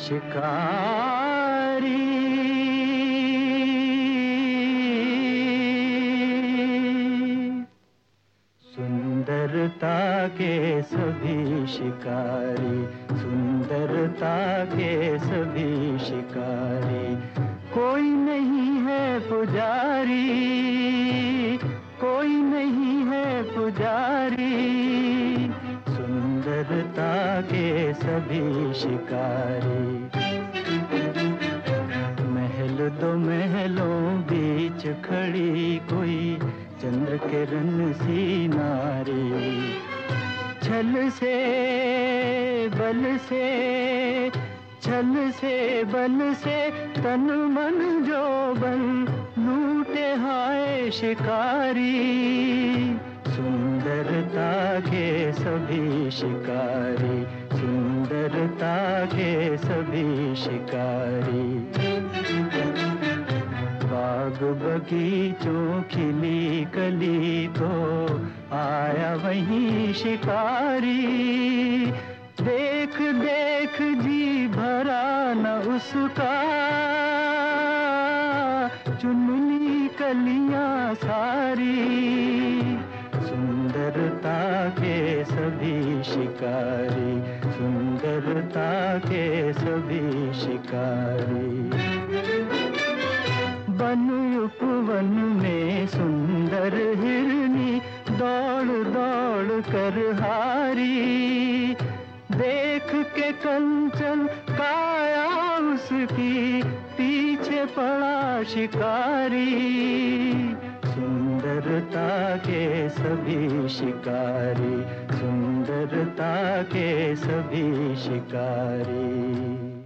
शिकारी सुंदरता के सभी शिकारी, सुंदरता के सभी शिकारी। कोई नहीं है पुजारी, कोई नहीं है पुजारी, सुंदरता के सभी शिकारी। महल दो महलों बीच खड़ी कोई चंद्र किरण सी नारी। छल से बल से, छल से बल से तन मन जो बन लूटे हाय शिकारी। सुंदरता के सभी शिकारी, सुंदरता के सभी शिकारी। बाग बगीचों खिली कली तो आया वहीं शिकारी। देख देख जी भरा न उसका, चुन ली कलियां सारी। सुंदरता के सभी शिकारी, सुंदरता के सभी शिकारी। वन उपवन में सुंदर हिरनी दौड़ दौड़ कर हारी। देख के कंचन काया उसकी पीछे पड़ा शिकारी। सुंदरता के सभी शिकारी, सुंदरता के सभी शिकारी।